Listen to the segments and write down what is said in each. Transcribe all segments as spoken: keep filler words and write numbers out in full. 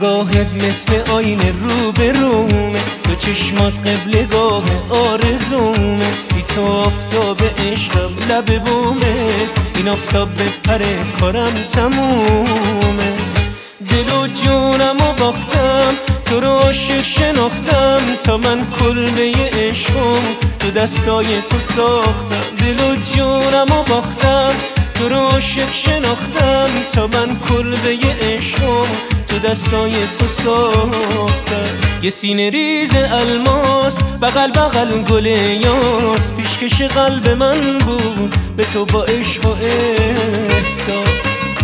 نگاهت مثل آینه رو به رومه، دو چشمات قبلگاه آرزومه. بی تو آفتاب عشقم لب بومه، این آفتاب بپره کارم تمومه. دل و جونم و باختم، تو رو عاشق شناختم، تا من کلبه عشقم تو دستای تو ساختم. دل و جونم و باختم، تو رو عاشق شناختم، تا من کلبه عشقم تو دستای تو ساختم. یه سینه ریز الماس بغل بغل گل یاس، پیشکش قلب من بود به تو با عشق و احساس.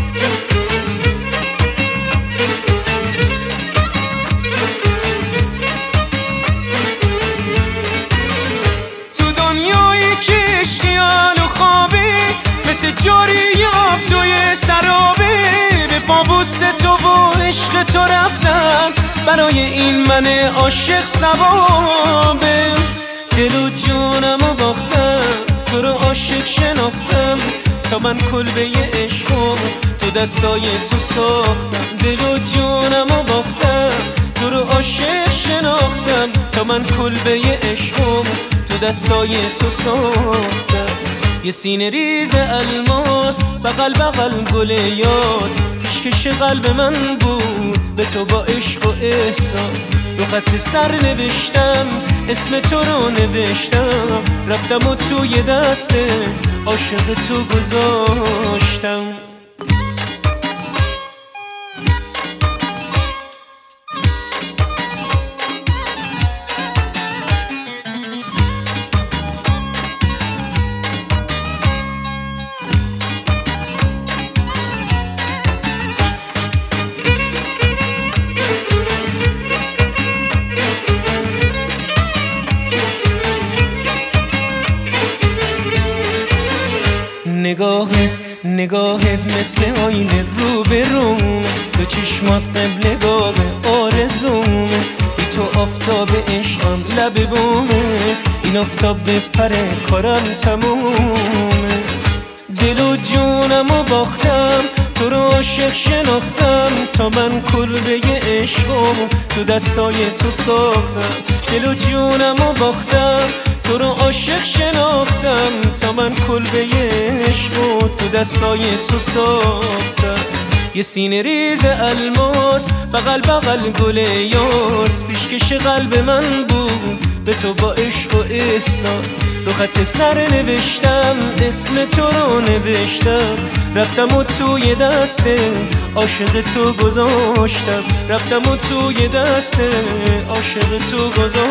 تو دنیایی که عشقیان و خوابی، مثل جاری آب توی سرابه، به پابوس تو و عشق تو رفتم، برای این من عاشق ثوابه. دل و جونم و باختم، تو رو عاشق شناختم، تا من کلبه عشقم تو دستای تو ساختم. دل و جونم و باختم، تو رو عاشق شناختم، تا من کلبه عشقم تو دستای تو ساختم. یه سینه ریز الماس بغل بغل گل یاس، پیشکش قلب من بود به تو با عشق و احساس. رو خط سر نوشتم اسم تو رو نوشتم، رفتم و توی دست عاشق تو گذاشتم. نگاهت نگاهت مثل آینه رو به رومه، دو چشمات قبلگاه آرزومه. بی تو آفتاب عشقم لب بومه، این آفتاب بپره کارم تمومه. دل و جونم و باختم، تو رو عاشق شناختم، تا من کلبه عشقم تو دستای تو ساختم. دل و جونم و باختم، تو رو عاشق شناختم، تا من کلبه عشق تو دستای تو ساختم. یه سینه ریز الماس بغل بغل گل یاس، پیشکش قلب من بود به تو با عشق و احساس. رو خط سر نوشتم اسم تو رو نوشتم، رفتم و توی دست عاشق تو گذاشتم. رفتم و توی دست عاشق تو گذاشتم.